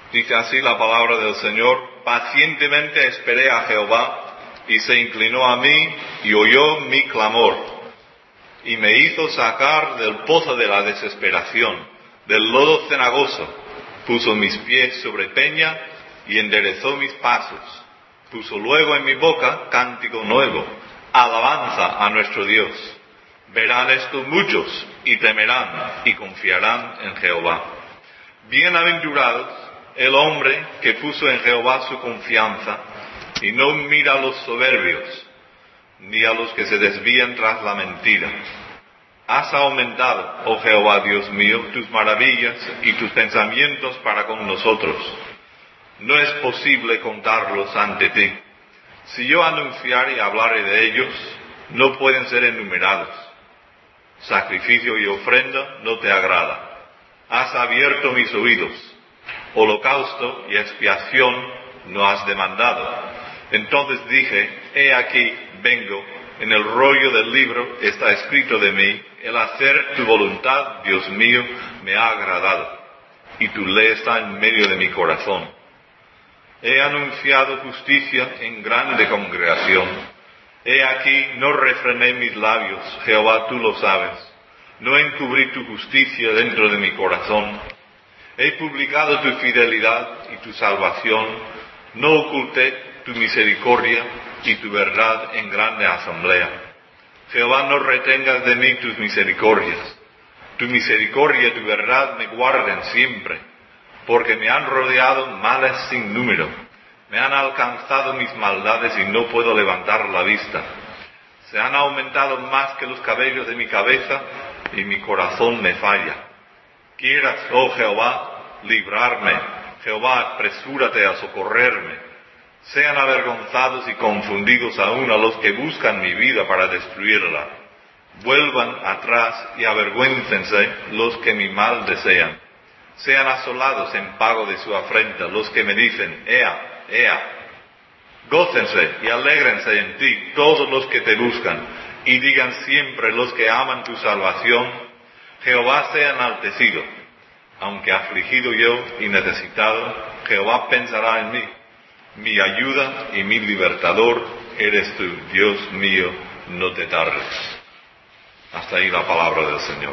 Dice así la palabra del Señor: pacientemente esperé a Jehová, y se inclinó a mí, y oyó mi clamor, y me hizo sacar del pozo de la desesperación, del lodo cenagoso. Puso mis pies sobre peña, y enderezó mis pasos. Puso luego en mi boca cántico nuevo, alabanza a nuestro Dios. Verán esto muchos, y temerán, y confiarán en Jehová. Bienaventurados el hombre que puso en Jehová su confianza, y no mira a los soberbios, ni a los que se desvían tras la mentira. Has aumentado, oh Jehová Dios mío, tus maravillas y tus pensamientos para con nosotros. No es posible contarlos ante ti. Si yo anunciare y hablare de ellos, no pueden ser enumerados. Sacrificio y ofrenda no te agrada. Has abierto mis oídos. Holocausto y expiación no has demandado. Entonces dije: he aquí, vengo, en el rollo del libro está escrito de mí: el hacer tu voluntad, Dios mío, me ha agradado, y tu ley está en medio de mi corazón. He anunciado justicia en grande congregación. He aquí, no refrené mis labios, Jehová, tú lo sabes. No encubrí tu justicia dentro de mi corazón. He publicado tu fidelidad y tu salvación. No oculté tu misericordia y tu verdad en grande asamblea. Jehová, no retengas de mí tus misericordias. Tu misericordia y tu verdad me guarden siempre, porque me han rodeado males sin número. Me han alcanzado mis maldades y no puedo levantar la vista. Se han aumentado más que los cabellos de mi cabeza y mi corazón me falla. Quieras, oh Jehová, librarme. Jehová, apresúrate a socorrerme. Sean avergonzados y confundidos aún a los que buscan mi vida para destruirla. Vuelvan atrás y avergüéncense los que mi mal desean. Sean asolados en pago de su afrenta los que me dicen: ea, ea. Gócense y alégrense en ti todos los que te buscan, y digan siempre los que aman tu salvación: Jehová sea enaltecido. Aunque afligido yo y necesitado, Jehová pensará en mí. Mi ayuda y mi libertador eres tú, Dios mío, no te tardes. Hasta ahí la palabra del Señor.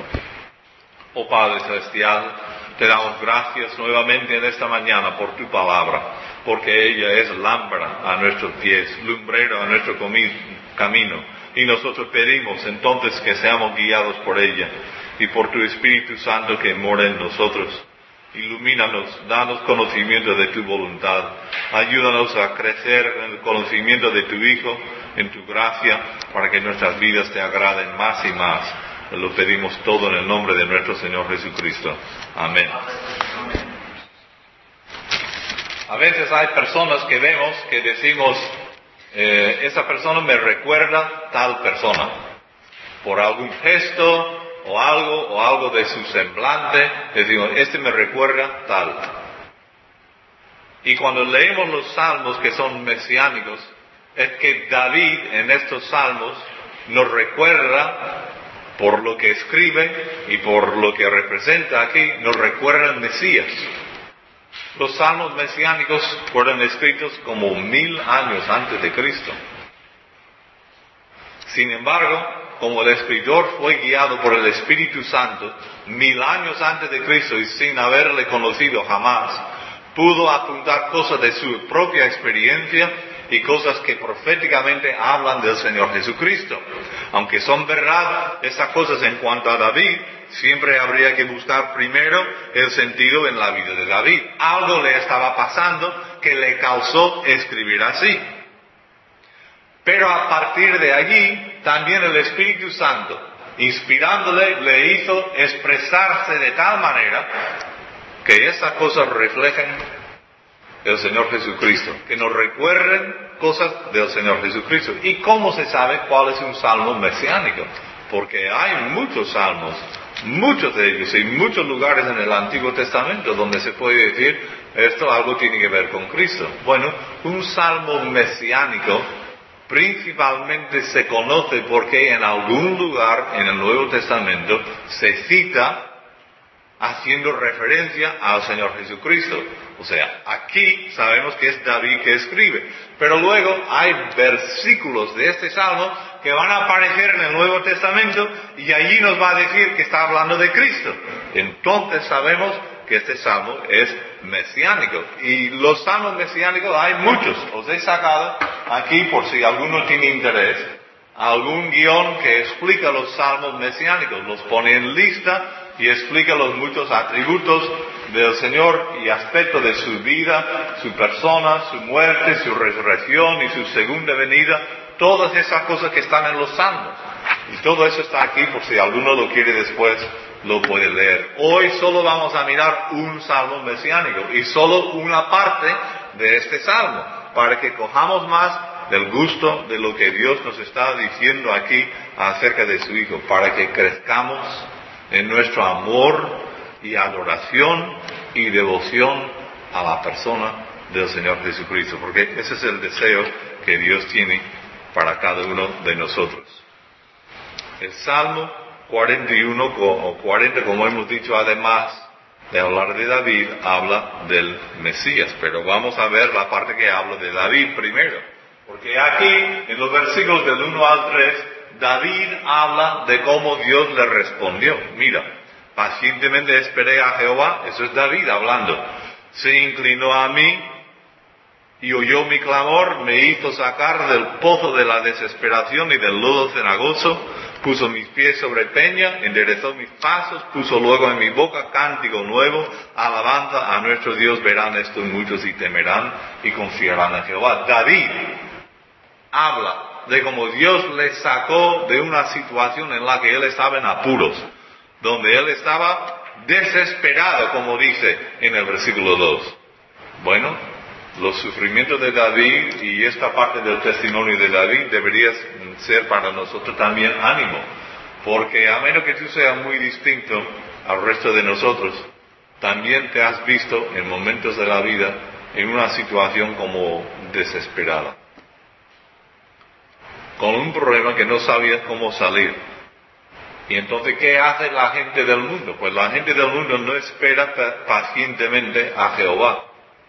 Oh Padre Celestial, te damos gracias nuevamente en esta mañana por tu palabra, porque ella es lámpara a nuestros pies, lumbrero a nuestro camino, y nosotros pedimos entonces que seamos guiados por ella y por tu Espíritu Santo que mora en nosotros. Ilumínanos, danos conocimiento de tu voluntad, ayúdanos a crecer en el conocimiento de tu Hijo, en tu gracia, para que nuestras vidas te agraden más y más. Lo pedimos todo en el nombre de nuestro Señor Jesucristo. Amén. A veces hay personas que vemos que decimos: esa persona me recuerda tal persona, por algún gesto o algo de su semblante. Decimos: este me recuerda tal. Y cuando leemos los salmos que son mesiánicos, es que David en estos salmos nos recuerda, por lo que escribe y por lo que representa aquí, nos recuerda al Mesías. Los salmos mesiánicos fueron escritos como 1000 años antes de Cristo. Sin embargo, como el escritor fue guiado por el Espíritu Santo 1000 años antes de Cristo y sin haberle conocido jamás, pudo apuntar cosas de su propia experiencia y cosas que proféticamente hablan del Señor Jesucristo. Aunque son verdad esas cosas en cuanto a David, siempre habría que buscar primero el sentido en la vida de David. Algo le estaba pasando que le causó escribir así. Pero a partir de allí, también el Espíritu Santo, inspirándole, le hizo expresarse de tal manera que esas cosas reflejen el Señor Jesucristo, que nos recuerden cosas del Señor Jesucristo. ¿Y cómo se sabe cuál es un salmo mesiánico? Porque hay muchos salmos, muchos de ellos, en muchos lugares en el Antiguo Testamento donde se puede decir: esto algo tiene que ver con Cristo. Bueno, un salmo mesiánico principalmente se conoce porque en algún lugar en el Nuevo Testamento se cita haciendo referencia al Señor Jesucristo. O sea, aquí sabemos que es David que escribe. Pero luego hay versículos de este salmo que van a aparecer en el Nuevo Testamento y allí nos va a decir que está hablando de Cristo. Entonces sabemos que este salmo es mesiánico. Y los salmos mesiánicos hay muchos. Os he sacado aquí, por si alguno tiene interés, algún guión que explica los salmos mesiánicos. Los pone en lista y explica los muchos atributos del Señor y aspectos de su vida, su persona, su muerte, su resurrección y su segunda venida. Todas esas cosas que están en los salmos. Y todo eso está aquí, por si alguno lo quiere después, lo puede leer. Hoy solo vamos a mirar un salmo mesiánico y solo una parte de este salmo, para que cojamos más del gusto de lo que Dios nos está diciendo aquí acerca de su Hijo, para que crezcamos en nuestro amor y adoración y devoción a la persona del Señor Jesucristo, porque ese es el deseo que Dios tiene para cada uno de nosotros. El Salmo 41 o 40, como hemos dicho, además de hablar de David, habla del Mesías, pero vamos a ver la parte que habla de David primero, porque aquí, en los versículos del 1 al 3, David habla de cómo Dios le respondió. Mira, pacientemente esperé a Jehová, eso es David hablando. Se inclinó a mí y oyó mi clamor, me hizo sacar del pozo de la desesperación y del lodo cenagoso, puso mis pies sobre peña, enderezó mis pasos, puso luego en mi boca cántico nuevo, alabanza a nuestro Dios, verán esto muchos y temerán y confiarán en Jehová. David habla de cómo Dios le sacó de una situación en la que él estaba en apuros, donde él estaba desesperado, como dice en el versículo 2. Bueno, los sufrimientos de David y esta parte del testimonio de David debería ser para nosotros también ánimo, porque a menos que tú seas muy distinto al resto de nosotros, también te has visto en momentos de la vida en una situación como desesperada, con un problema que no sabías cómo salir. Y entonces, ¿qué hace la gente del mundo? Pues la gente del mundo no espera pacientemente a Jehová.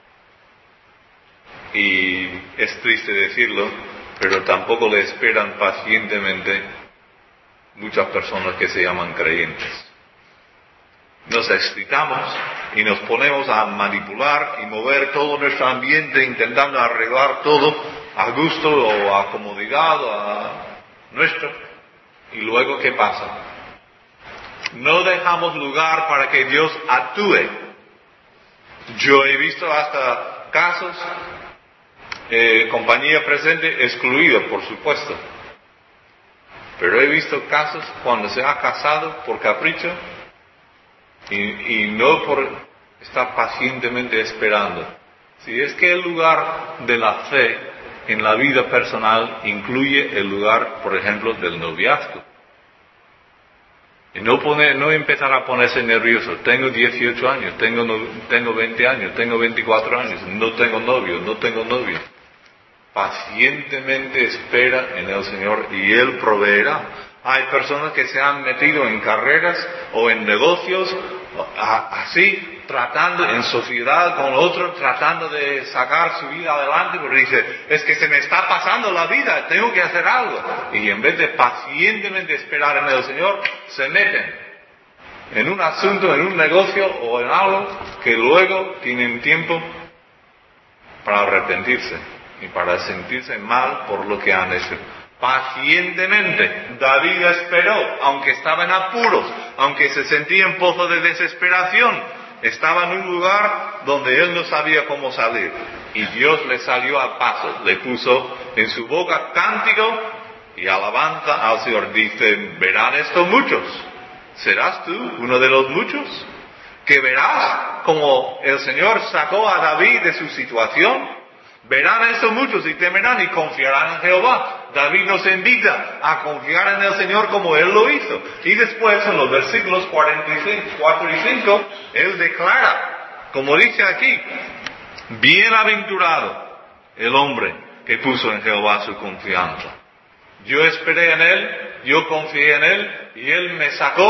Y es triste decirlo, pero tampoco le esperan pacientemente muchas personas que se llaman creyentes. Nos excitamos y nos ponemos a manipular y mover todo nuestro ambiente intentando arreglar todo a gusto o a comodidad o a nuestro. Y luego, ¿qué pasa? No dejamos lugar para que Dios actúe. Yo he visto hasta casos, compañía presente excluida, por supuesto. Pero he visto casos cuando se ha casado por capricho y no por estar pacientemente esperando. Si es que el lugar de la fe en la vida personal incluye el lugar, por ejemplo, del noviazgo. Y no empezar a ponerse nervioso. Tengo 18 años, tengo 20 años, tengo 24 años, no tengo novio. Pacientemente espera en el Señor y Él proveerá. Hay personas que se han metido en carreras o en negocios, así, tratando en sociedad con otros, tratando de sacar su vida adelante, porque dice, es que se me está pasando la vida, tengo que hacer algo. Y en vez de pacientemente esperar en el Señor, se meten en un asunto, en un negocio o en algo que luego tienen tiempo para arrepentirse y para sentirse mal por lo que han hecho. Pacientemente David esperó, aunque estaba en apuros, aunque se sentía en pozo de desesperación, estaba en un lugar donde él no sabía cómo salir, y Dios le salió a paso, le puso en su boca cántico y alabanza al Señor. Dice, verán esto muchos. ¿Serás tú uno de los muchos que verás como el Señor sacó a David de su situación? Verán esto muchos y temerán y confiarán en Jehová. David nos invita a confiar en el Señor como Él lo hizo. Y después, en los versículos 4 y 5, Él declara, como dice aquí, bienaventurado el hombre que puso en Jehová su confianza. Yo esperé en Él, yo confié en Él, y Él me sacó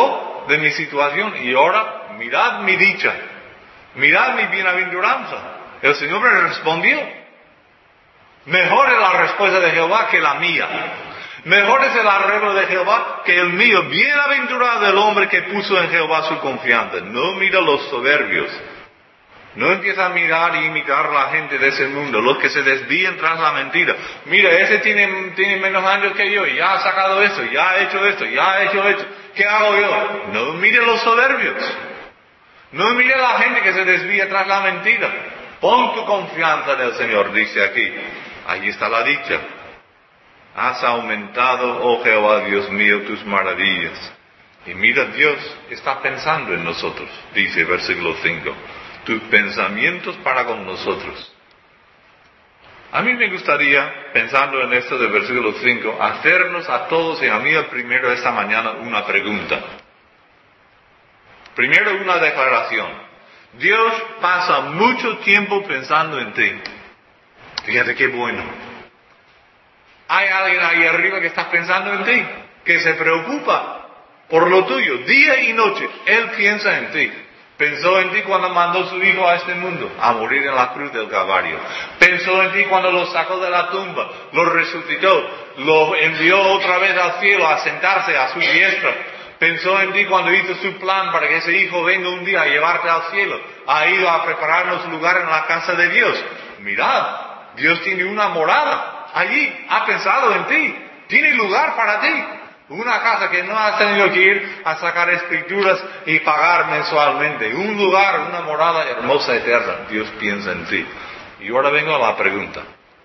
de mi situación y ahora mirad mi dicha, mirad mi bienaventuranza. El Señor me respondió. Mejor es la respuesta de Jehová que la mía. Mejor es el arreglo de Jehová que el mío. Bienaventurado el hombre que puso en Jehová su confianza. No mira los soberbios. No empieza a mirar y imitar a la gente de ese mundo, los que se desvían tras la mentira. Mira, ese tiene menos años que yo, y ya ha sacado esto, ya ha hecho esto, ya ha hecho esto. ¿Qué hago yo? No mire los soberbios. No mire a la gente que se desvía tras la mentira. Pon tu confianza en el Señor, dice aquí. Ahí está la dicha. Has aumentado, oh Jehová, Dios mío, tus maravillas. Y mira, Dios está pensando en nosotros, dice versículo 5. Tus pensamientos para con nosotros. A mí me gustaría, pensando en esto del versículo 5, hacernos a todos y a mí el primero esta mañana una pregunta. Primero una declaración. Dios pasa mucho tiempo pensando en ti. Fíjate qué bueno. Hay alguien ahí arriba que está pensando en ti, que se preocupa por lo tuyo, día y noche. Él piensa en ti. Pensó en ti cuando mandó a su hijo a este mundo, a morir en la cruz del Calvario. Pensó en ti cuando lo sacó de la tumba, lo resucitó, lo envió otra vez al cielo a sentarse a su diestra. Pensó en ti cuando hizo su plan para que ese hijo venga un día a llevarte al cielo. Ha ido a prepararnos lugar en la casa de Dios. Mirad, Dios tiene una morada allí, ha pensado en ti, tiene lugar para ti. Una casa que no has tenido que ir a sacar escrituras y pagar mensualmente. Un lugar, una morada hermosa, eterna. Dios piensa en ti. Y ahora vengo a la pregunta.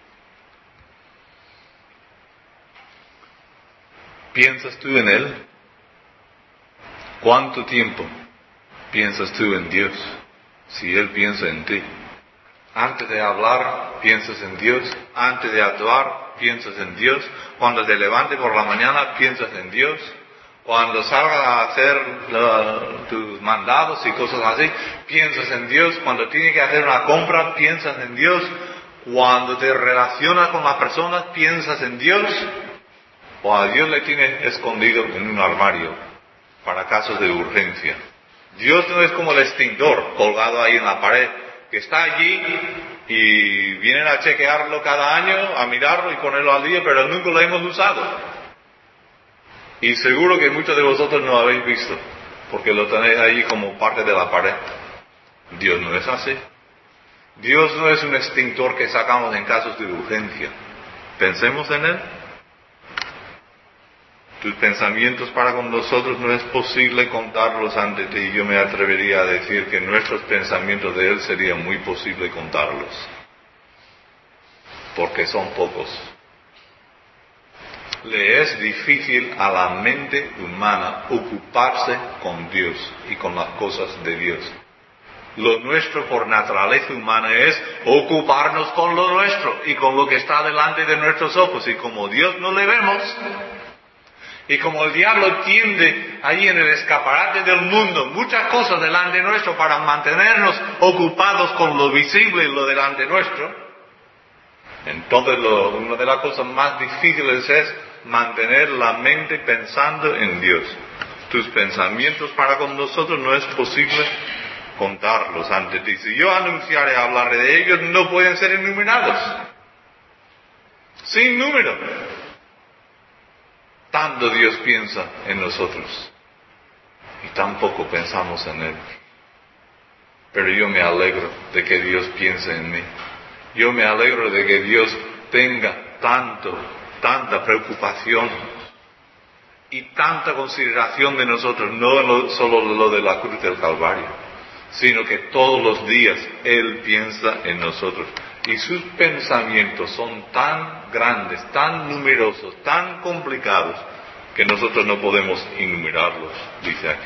¿Piensas tú en Él? ¿Cuánto tiempo piensas tú en Dios si Él piensa en ti? Antes de hablar, piensas en Dios. Antes de actuar, piensas en Dios. Cuando te levantes por la mañana, piensas en Dios. Cuando salgas a hacer tus mandados y cosas así, piensas en Dios. Cuando tienes que hacer una compra, piensas en Dios. Cuando te relacionas con las personas, piensas en Dios. O a Dios le tienes escondido en un armario para casos de urgencia. Dios no es como el extintor colgado ahí en la pared, que está allí y vienen a chequearlo cada año, a mirarlo y ponerlo al día, pero nunca lo hemos usado. Y seguro que muchos de vosotros no lo habéis visto, porque lo tenéis ahí como parte de la pared. Dios no es así. Dios no es un extintor que sacamos en casos de urgencia. Pensemos en Él. Tus pensamientos para con nosotros no es posible contarlos ante ti. Yo me atrevería a decir que nuestros pensamientos de Él sería muy posible contarlos, porque son pocos. Le es difícil a la mente humana ocuparse con Dios y con las cosas de Dios. Lo nuestro por naturaleza humana es ocuparnos con lo nuestro y con lo que está delante de nuestros ojos, y como Dios no le vemos, y como el diablo tiende ahí en el escaparate del mundo muchas cosas delante nuestro para mantenernos ocupados con lo visible y lo delante nuestro, entonces una de las cosas más difíciles es mantener la mente pensando en Dios. Tus pensamientos para con nosotros no es posible contarlos ante ti. Si yo anunciare, hablaré de ellos, no pueden ser enumerados. Sin número. Tanto Dios piensa en nosotros y tampoco pensamos en Él. Pero yo me alegro de que Dios piense en mí. Yo me alegro de que Dios tenga tanta preocupación y tanta consideración de nosotros, no solo lo de la cruz del Calvario, sino que todos los días Él piensa en nosotros. Y sus pensamientos son tan grandes, tan numerosos, tan complicados, que nosotros no podemos enumerarlos, dice aquí.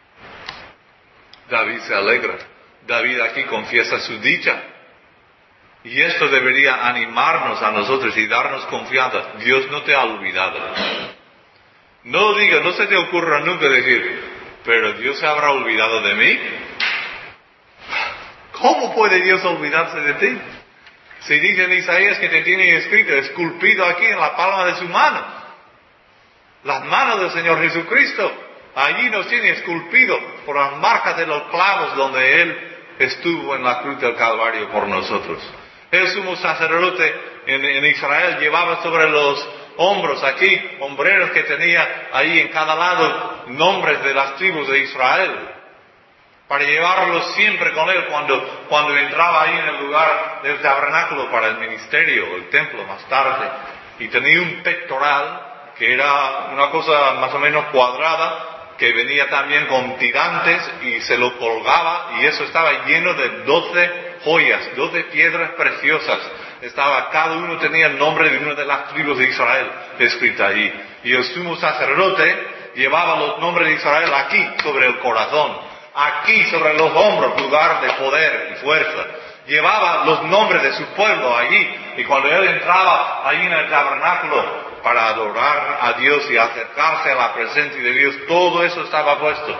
David se alegra. David aquí confiesa su dicha. Y esto debería animarnos a nosotros y darnos confianza. Dios no te ha olvidado. No digas, no se te ocurra nunca decir, pero Dios se habrá olvidado de mí. ¿Cómo puede Dios olvidarse de ti? Si dice en Isaías que te tiene escrito, esculpido aquí en la palma de su mano, las manos del Señor Jesucristo, Allí nos tiene esculpido por las marcas de los clavos donde Él estuvo en la cruz del Calvario por nosotros. El sumo sacerdote en Israel llevaba sobre los hombros aquí, hombreros que tenía ahí en cada lado, nombres de las tribus de Israel, para llevarlos siempre con él cuando entraba ahí en el lugar del tabernáculo para el ministerio, el templo más tarde. Y tenía un pectoral que era una cosa más o menos cuadrada, que venía también con tirantes y se lo colgaba, y eso estaba lleno de 12 joyas, 12 piedras preciosas. Cada uno tenía el nombre de una de las tribus de Israel escrita allí. Y el sumo sacerdote llevaba los nombres de Israel aquí sobre el corazón, aquí sobre los hombros, lugar de poder y fuerza. Llevaba los nombres de su pueblo allí, y cuando él entraba allí en el tabernáculo para adorar a Dios y acercarse a la presencia de Dios, todo eso estaba puesto.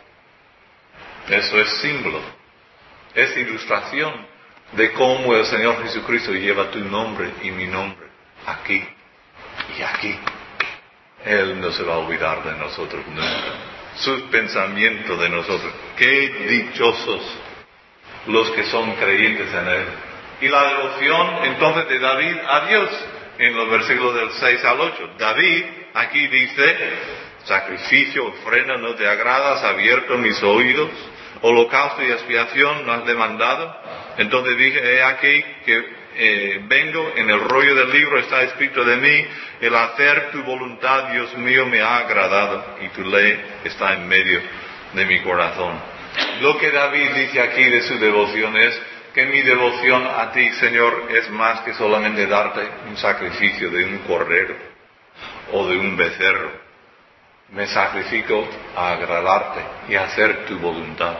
Eso es símbolo, es ilustración de cómo el Señor Jesucristo lleva tu nombre y mi nombre aquí y aquí. Él no se va a olvidar de nosotros nunca. Sus pensamientos de nosotros. Qué dichosos los que son creyentes en Él. Y la devoción entonces de David a Dios, en los versículos del 6 al 8. David aquí dice: sacrificio, ofrenda no te agrada, has abierto mis oídos, holocausto y expiación no has demandado. Entonces dije: he aquí que vengo, en el rollo del libro está escrito de mí, el hacer tu voluntad, Dios mío, me ha agradado, y tu ley está en medio de mi corazón. Lo que David dice aquí de su devoción es que mi devoción a ti, Señor, es más que solamente darte un sacrificio de un cordero o de un becerro. Me sacrifico a agradarte y a hacer tu voluntad.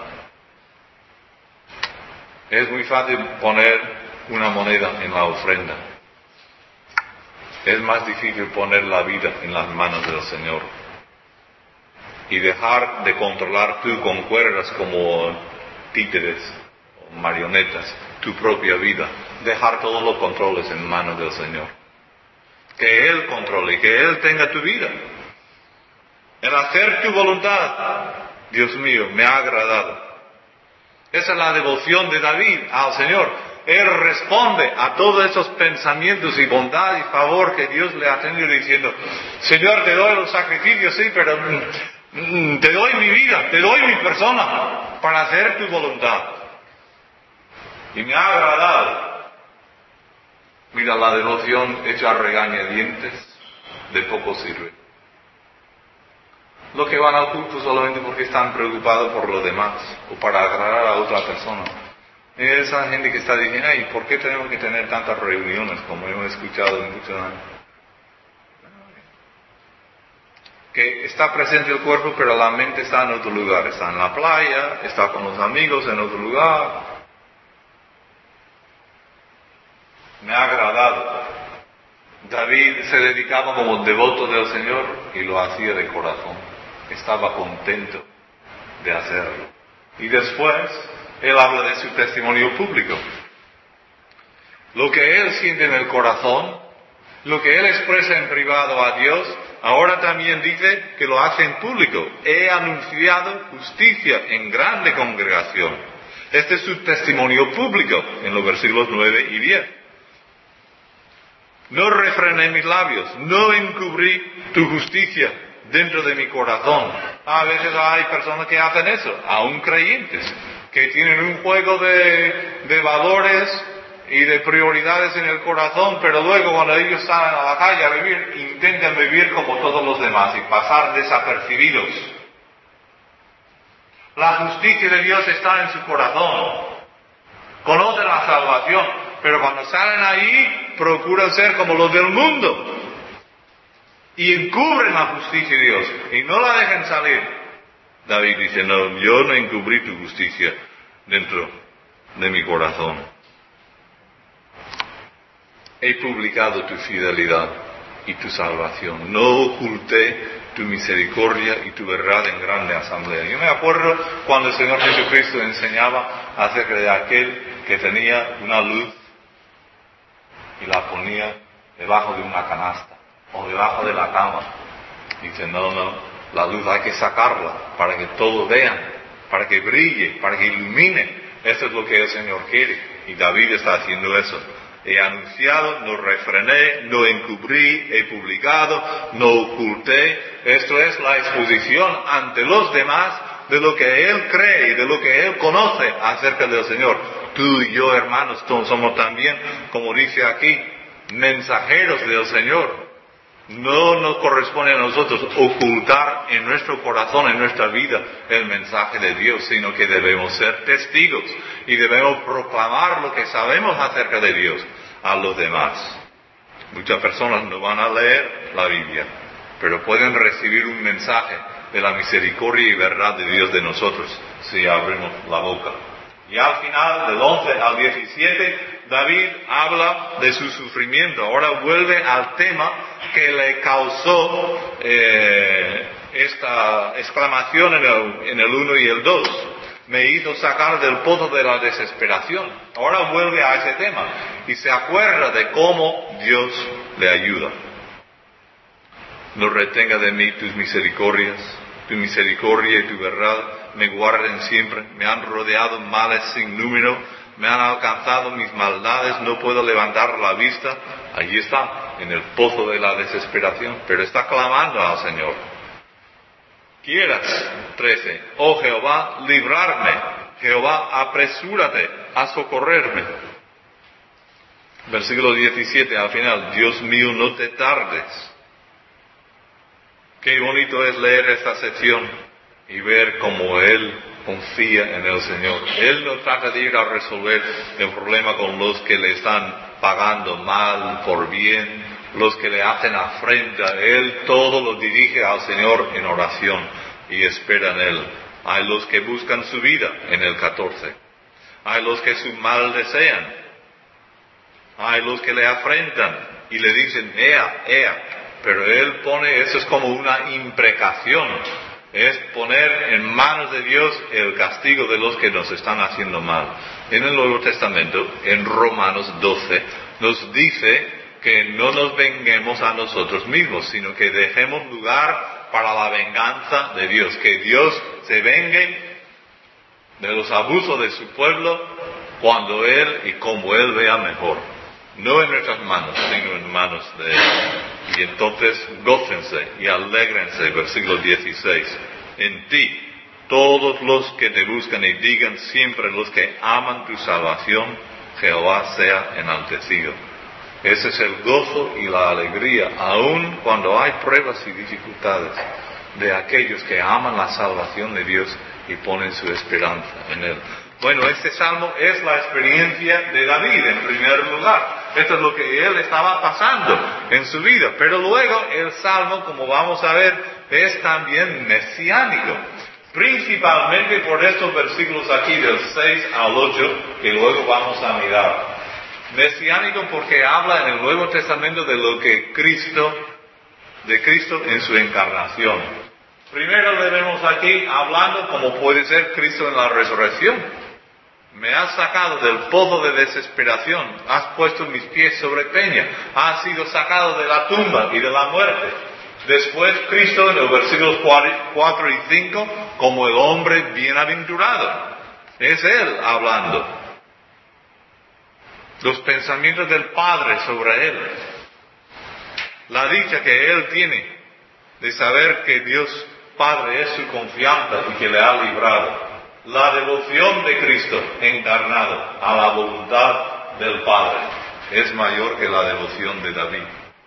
Es muy fácil poner una moneda en la ofrenda. Es más difícil poner la vida en las manos del Señor y dejar de controlar tú con cuerdas como títeres o marionetas tu propia vida. Dejar todos los controles en manos del Señor. Que Él controle, que Él tenga tu vida. El hacer tu voluntad, Dios mío, me ha agradado. Esa es la devoción de David al Señor. Él responde a todos esos pensamientos y bondad y favor que Dios le ha tenido diciendo: Señor, te doy los sacrificios, sí, pero te doy mi vida, te doy mi persona para hacer tu voluntad. Y me ha agradado. Mira, la devoción hecha a regañadientes de poco sirve. Los que van al culto solamente porque están preocupados por lo demás o para agradar a otra persona. Esa gente que está diciendo: ay, ¿por qué tenemos que tener tantas reuniones como hemos escuchado en muchos años? Que está presente el cuerpo, pero la mente está en otro lugar. Está en la playa, está con los amigos en otro lugar. Me ha agradado. David se dedicaba como devoto del Señor y lo hacía de corazón. Estaba contento de hacerlo. Y después él habla de su testimonio público. Lo que él siente en el corazón, lo que él expresa en privado a Dios, ahora también dice que lo hace en público. He anunciado justicia en grande congregación. Este es su testimonio público en los versículos 9 y 10. No refrené mis labios, no encubrí tu justicia dentro de mi corazón. A veces hay personas que hacen eso, aún creyentes, que tienen un juego de valores y de prioridades en el corazón, pero luego cuando ellos salen a la calle a vivir, intentan vivir como todos los demás y pasar desapercibidos. La justicia de Dios está en su corazón. Conocen la salvación, pero cuando salen ahí, procuran ser como los del mundo. Y encubren la justicia de Dios y no la dejan salir. David dice: no, yo no encubrí tu justicia dentro de mi corazón. He publicado tu fidelidad y tu salvación. No oculté tu misericordia y tu verdad en grande asamblea. Yo me acuerdo cuando el Señor Jesucristo enseñaba acerca de aquel que tenía una luz y la ponía debajo de una canasta o debajo de la cama. Dice: no, La luz hay que sacarla para que todos vean, para que brille, para que ilumine. Eso es lo que el Señor quiere. Y David está haciendo eso. He anunciado, no refrené, no encubrí, he publicado, no oculté. Esto es la exposición ante los demás de lo que Él cree y de lo que Él conoce acerca del Señor. Tú y yo, hermanos, somos también, como dice aquí, mensajeros del Señor. No nos corresponde a nosotros ocultar en nuestro corazón, en nuestra vida, el mensaje de Dios, sino que debemos ser testigos y debemos proclamar lo que sabemos acerca de Dios a los demás. Muchas personas no van a leer la Biblia, pero pueden recibir un mensaje de la misericordia y verdad de Dios de nosotros si abrimos la boca. Y al final, del 11 al 17, David habla de su sufrimiento. Ahora vuelve al tema que le causó esta exclamación en el 1 y el 2. Me hizo sacar del pozo de la desesperación. Ahora vuelve a ese tema y se acuerda de cómo Dios le ayuda. No retenga de mí tus misericordias, tu misericordia y tu verdad me guarden siempre. Me han rodeado males sin número, me han alcanzado mis maldades, no puedo levantar la vista. Allí está, en el pozo de la desesperación, pero está clamando al Señor. Quieras, 13, oh Jehová, librarme. Jehová, apresúrate a socorrerme. Versículo 17 al final, Dios mío, no te tardes. Qué bonito es leer esta sección y ver cómo Él confía en el Señor. Él no trata de ir a resolver el problema con los que le están pagando mal por bien, los que le hacen afrenta. Él todo lo dirige al Señor en oración y espera en Él. Hay los que buscan su vida, en el 14. Hay los que su mal desean. Hay los que le afrentan y le dicen, ea, ea. Pero Él pone, eso es como una imprecación. Es poner en manos de Dios el castigo de los que nos están haciendo mal. En el Nuevo Testamento, en Romanos 12, nos dice que no nos venguemos a nosotros mismos, sino que dejemos lugar para la venganza de Dios. Que Dios se vengue de los abusos de su pueblo cuando Él y como Él vea mejor. No en nuestras manos, sino en manos de Él. Y entonces gócense y alégrense, versículo 16. En ti, todos los que te buscan y digan siempre los que aman tu salvación, Jehová sea enaltecido. Ese es el gozo y la alegría, aun cuando hay pruebas y dificultades, de aquellos que aman la salvación de Dios y ponen su esperanza en Él. Bueno, este salmo es la experiencia de David en primer lugar. Esto es lo que él estaba pasando en su vida. Pero luego el salmo, como vamos a ver, es también mesiánico. Principalmente por estos versículos aquí del 6 al 8 que luego vamos a mirar. Mesiánico porque habla en el Nuevo Testamento de lo que de Cristo en su encarnación. Primero le vemos aquí hablando como puede ser Cristo en la resurrección. Me has sacado del pozo de desesperación, has puesto mis pies sobre peña, has sido sacado de la tumba y de la muerte. Después Cristo en los versículos 4 y 5 como el hombre bienaventurado. Es Él hablando. Los pensamientos del Padre sobre Él. La dicha que Él tiene de saber que Dios Padre es su confianza y que le ha librado. La devoción de Cristo encarnado a la voluntad del Padre es mayor que la devoción de David.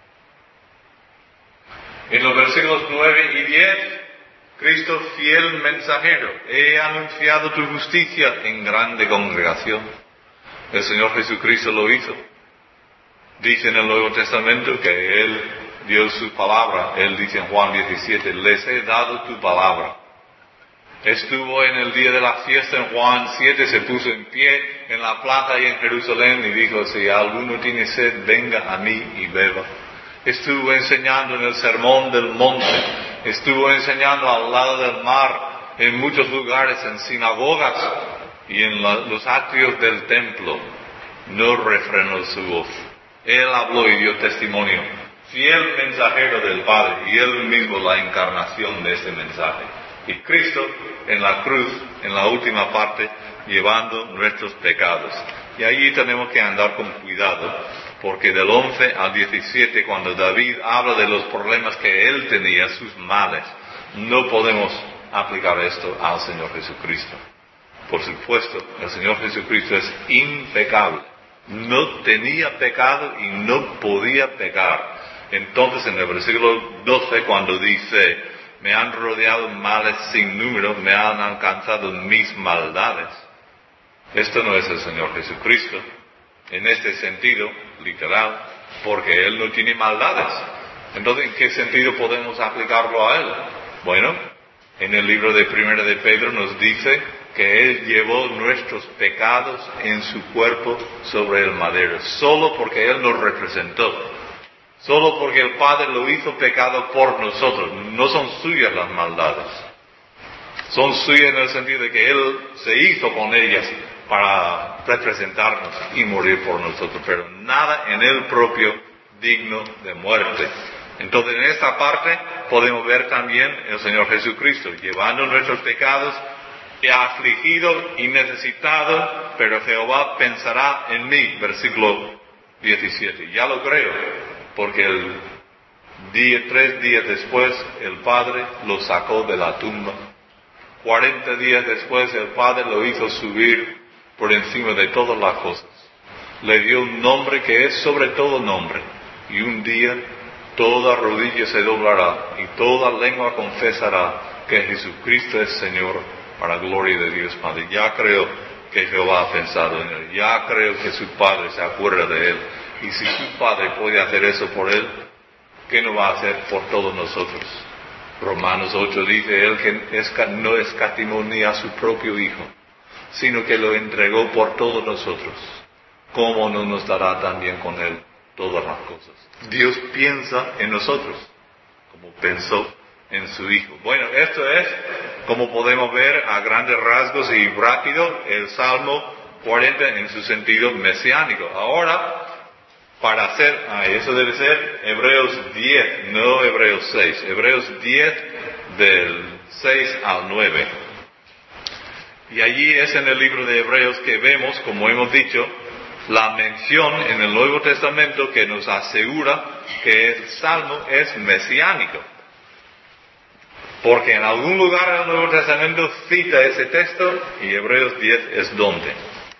En los versículos 9 y 10, Cristo fiel mensajero, he anunciado tu justicia en grande congregación. El Señor Jesucristo lo hizo. Dice en el Nuevo Testamento que Él dio su palabra. Él dice en Juan 17, les he dado tu palabra. Estuvo en el día de la fiesta en Juan 7, se puso en pie en la plaza y en Jerusalén y dijo, si alguno tiene sed, venga a mí y beba. Estuvo enseñando en el sermón del monte, estuvo enseñando al lado del mar, en muchos lugares, en sinagogas y en los atrios del templo. No refrenó su voz. Él habló y dio testimonio fiel mensajero del Padre, y Él mismo la encarnación de ese mensaje. Y Cristo en la cruz, en la última parte, llevando nuestros pecados. Y allí tenemos que andar con cuidado, porque del 11 al 17, cuando David habla de los problemas que él tenía, sus males, no podemos aplicar esto al Señor Jesucristo. Por supuesto, el Señor Jesucristo es impecable. No tenía pecado y no podía pecar. Entonces, en el versículo 12, cuando dice, me han rodeado males sin número, me han alcanzado mis maldades. Esto no es el Señor Jesucristo, en este sentido, literal, porque Él no tiene maldades. Entonces, ¿en qué sentido podemos aplicarlo a Él? Bueno, en el libro de Primera de Pedro nos dice que Él llevó nuestros pecados en su cuerpo sobre el madero, solo porque Él nos representó. Solo porque el Padre lo hizo pecado por nosotros. No son suyas las maldades. Son suyas en el sentido de que Él se hizo con ellas para representarnos y morir por nosotros. Pero nada en Él propio digno de muerte. Entonces en esta parte podemos ver también el Señor Jesucristo llevando nuestros pecados, afligido y necesitado, pero Jehová pensará en mí. Versículo 17. Ya lo creo. Porque 3 días después el Padre lo sacó de la tumba. 40 días después el Padre lo hizo subir por encima de todas las cosas. Le dio un nombre que es sobre todo nombre. Y un día toda rodilla se doblará y toda lengua confesará que Jesucristo es Señor, para gloria de Dios Padre. Ya creo que Jehová ha pensado en él. Ya creo que su Padre se acuerda de él. Y si su Padre puede hacer eso por él, ¿qué no va a hacer por todos nosotros? Romanos 8 dice, él que no escatimó ni a su propio Hijo, sino que lo entregó por todos nosotros. ¿Cómo no nos dará también con él todas las cosas? Dios piensa en nosotros, como pensó en su Hijo. Bueno, esto es, como podemos ver a grandes rasgos y rápido, el Salmo 40 en su sentido mesiánico. Ahora, para hacer, eso debe ser Hebreos 10, no Hebreos 6. Hebreos 10 del 6 al 9. Y allí es en el libro de Hebreos que vemos, como hemos dicho, la mención en el Nuevo Testamento que nos asegura que el Salmo es mesiánico. Porque en algún lugar del Nuevo Testamento cita ese texto y Hebreos 10 es donde.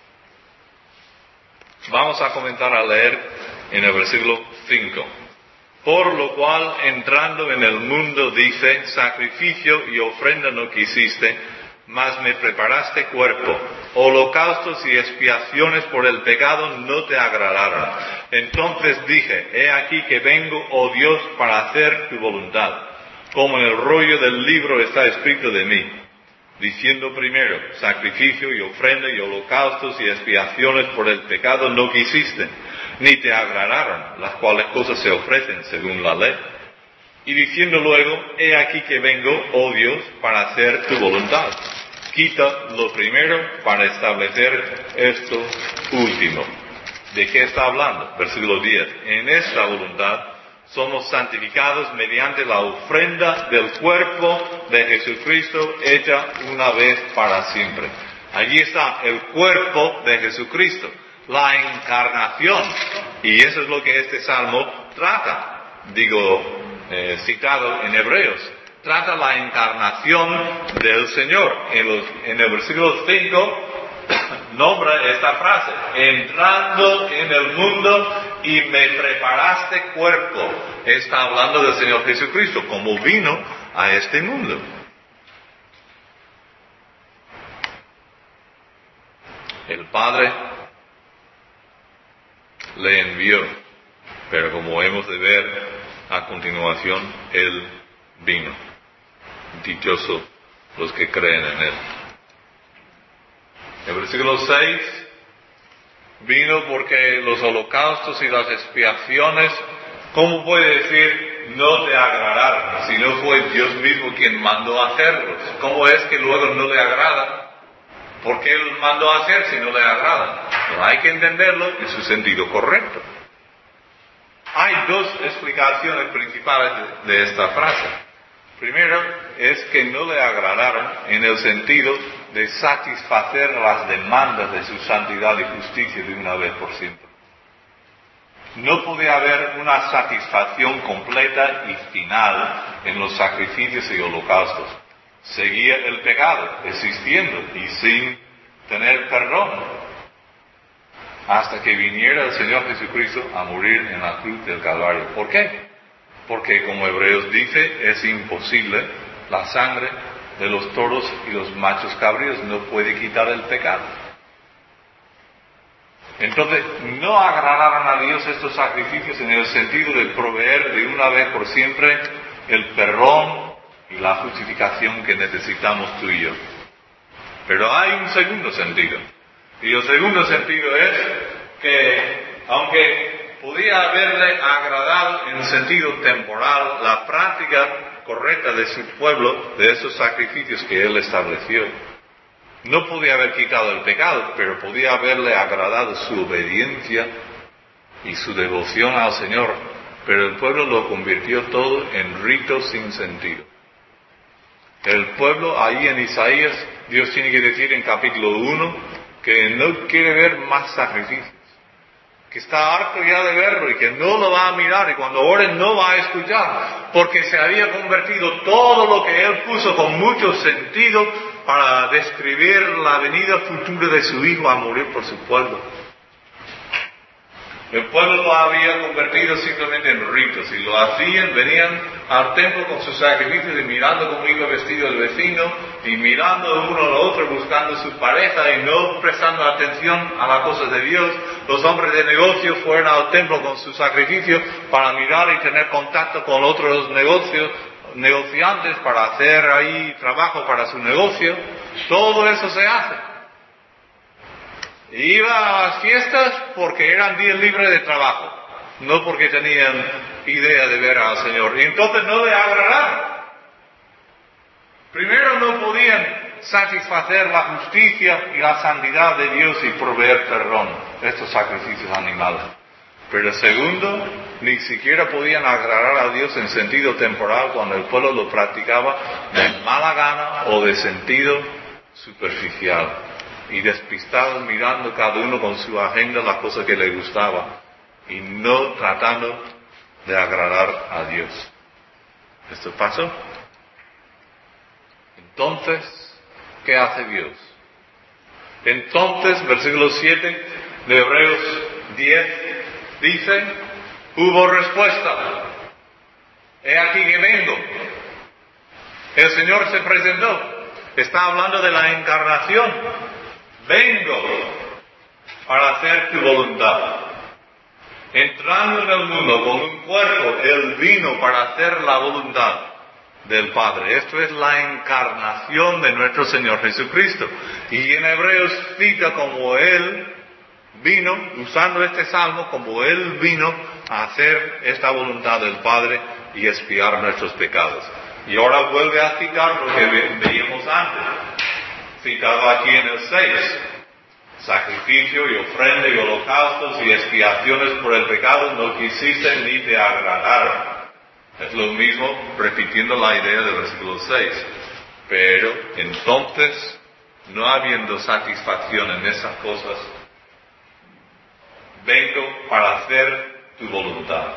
Vamos a comenzar a leer en el versículo 5. Por lo cual, entrando en el mundo, dice, sacrificio y ofrenda no quisiste, mas me preparaste cuerpo. Holocaustos y expiaciones por el pecado no te agradaron. Entonces dije, he aquí que vengo, oh Dios, para hacer tu voluntad. Como en el rollo del libro está escrito de mí. Diciendo primero, sacrificio y ofrenda y holocaustos y expiaciones por el pecado no quisiste, ni te agradaron, las cuales cosas se ofrecen según la ley. Y diciendo luego, he aquí que vengo, oh Dios, para hacer tu voluntad. Quita lo primero para establecer esto último. ¿De qué está hablando? Versículo 10. En esta voluntad somos santificados mediante la ofrenda del cuerpo de Jesucristo hecha una vez para siempre. Allí está el cuerpo de Jesucristo, la encarnación. Y eso es lo que este salmo trata. Citado en Hebreos. Trata la encarnación del Señor. En el versículo 5 nombra esta frase, entrando en el mundo y me preparaste cuerpo. Está hablando del Señor Jesucristo, como vino a este mundo. El Padre le envió, pero como hemos de ver a continuación, Él vino. Dichosos los que creen en Él. El versículo 6, vino porque los holocaustos y las expiaciones, ¿cómo puede decir no te agradaron? Si no fue Dios mismo quien mandó a hacerlos. ¿Cómo es que luego no le agrada? ¿Por qué Él mandó a hacer si no le agrada? No hay que entenderlo en su sentido correcto. Hay dos explicaciones principales de esta frase. Primero, es que no le agradaron en el sentido de satisfacer las demandas de su santidad y justicia de una vez por siempre. No podía haber una satisfacción completa y final en los sacrificios y holocaustos. Seguía el pecado existiendo y sin tener perdón, hasta que viniera el Señor Jesucristo a morir en la cruz del Calvario. ¿Por qué? Porque, como Hebreos dice, es imposible, la sangre de los toros y los machos cabríos no puede quitar el pecado. Entonces, no agradaron a Dios estos sacrificios en el sentido de proveer de una vez por siempre el perdón y la justificación que necesitamos tú y yo. Pero hay un segundo sentido. Y el segundo sentido es que, aunque podía haberle agradado en sentido temporal la práctica correcta de su pueblo, de esos sacrificios que él estableció, no podía haber quitado el pecado, pero podía haberle agradado su obediencia y su devoción al Señor. Pero el pueblo lo convirtió todo en rito sin sentido. El pueblo, ahí en Isaías, Dios tiene que decir en capítulo 1, que no quiere ver más sacrificios, que está harto ya de verlo y que no lo va a mirar y cuando oren no va a escuchar, porque se había convertido todo lo que él puso con mucho sentido para describir la venida futura de su Hijo a morir por su pueblo. El pueblo lo había convertido simplemente en ritos y lo hacían, venían al templo con sus sacrificios y mirando cómo iba vestido el vecino y mirando uno al otro buscando su pareja y no prestando atención a las cosas de Dios. Los hombres de negocio fueron al templo con sus sacrificios para mirar y tener contacto con otros negociantes para hacer ahí trabajo para su negocio. Todo eso se hace. Iba a las fiestas porque eran días libres de trabajo, no porque tenían idea de ver al Señor. Y entonces no le agradaron. Primero, no podían satisfacer la justicia y la santidad de Dios y proveer perdón, estos sacrificios animales. Pero segundo, ni siquiera podían agradar a Dios en sentido temporal cuando el pueblo lo practicaba de mala gana o de sentido superficial. Y despistados mirando cada uno con su agenda las cosas que le gustaba y no tratando de agradar a Dios. ¿Esto pasó? Entonces, ¿qué hace Dios? Entonces, versículo 7 de Hebreos 10 dice, hubo respuesta. He aquí que vengo. El Señor se presentó. Está hablando de la encarnación. Vengo para hacer tu voluntad. Entrando en el mundo con un cuerpo, Él vino para hacer la voluntad del Padre. Esto es la encarnación de nuestro Señor Jesucristo. Y en Hebreos cita como Él vino, usando este salmo, como Él vino a hacer esta voluntad del Padre y expiar nuestros pecados. Y ahora vuelve a citar lo que veíamos antes. Citado aquí en el 6, sacrificio y ofrenda y holocaustos y expiaciones por el pecado no quisiste ni te agradaron. Es lo mismo repitiendo la idea del versículo 6. Pero entonces, no habiendo satisfacción en esas cosas, vengo para hacer tu voluntad.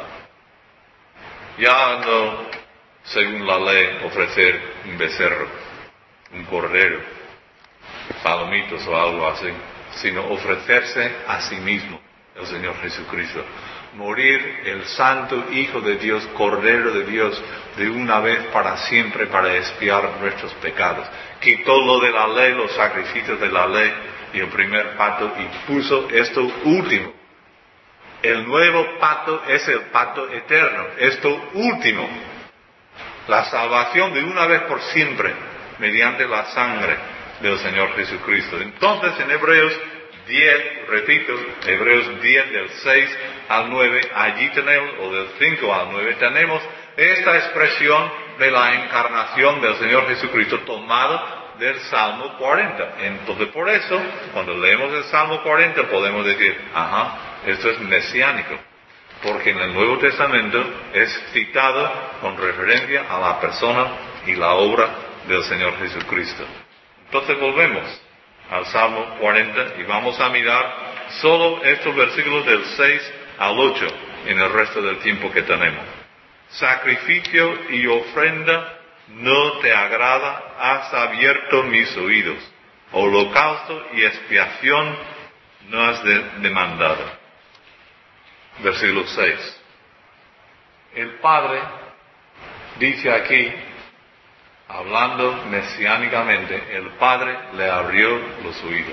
Ya no, según la ley, ofrecer un becerro, un cordero, palomitos o algo así, sino ofrecerse a sí mismo, el Señor Jesucristo. Morir el Santo Hijo de Dios, Cordero de Dios, de una vez para siempre para expiar nuestros pecados. Quitó lo de la ley, los sacrificios de la ley y el primer pacto y puso esto último. El nuevo pacto es el pacto eterno, esto último. La salvación de una vez por siempre mediante la sangre del Señor Jesucristo. Entonces en Hebreos 10, repito, Hebreos 10 del 6 al 9, allí tenemos, o del 5 al 9, tenemos esta expresión de la encarnación del Señor Jesucristo tomado del Salmo 40. Entonces por eso, cuando leemos el Salmo 40 podemos decir, esto es mesiánico. porque en el Nuevo Testamento es citado con referencia a la persona y la obra del Señor Jesucristo. Entonces volvemos al Salmo 40 y vamos a mirar solo estos versículos del 6 al 8 en el resto del tiempo que tenemos. Sacrificio y ofrenda no te agrada, has abierto mis oídos. Holocausto y expiación no has demandado. Versículo 6. El Padre dice aquí, hablando mesiánicamente, el Padre le abrió los oídos.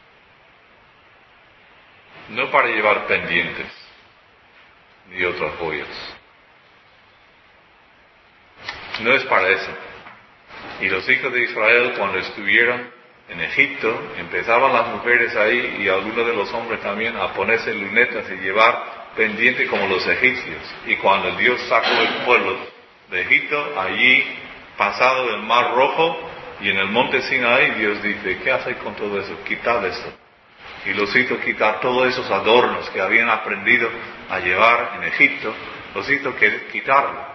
No para llevar pendientes ni otras joyas. No es para eso. Y los hijos de Israel, cuando estuvieron en Egipto, empezaban las mujeres ahí y algunos de los hombres también a ponerse lunetas y llevar pendientes como los egipcios. Y cuando Dios sacó el pueblo de Egipto, allí pasado el Mar Rojo y en el monte Sinaí, Dios dice, ¿qué hacéis con todo eso? Quitad esto. Y los hizo quitar todos esos adornos que habían aprendido a llevar en Egipto, los hizo quitarlo.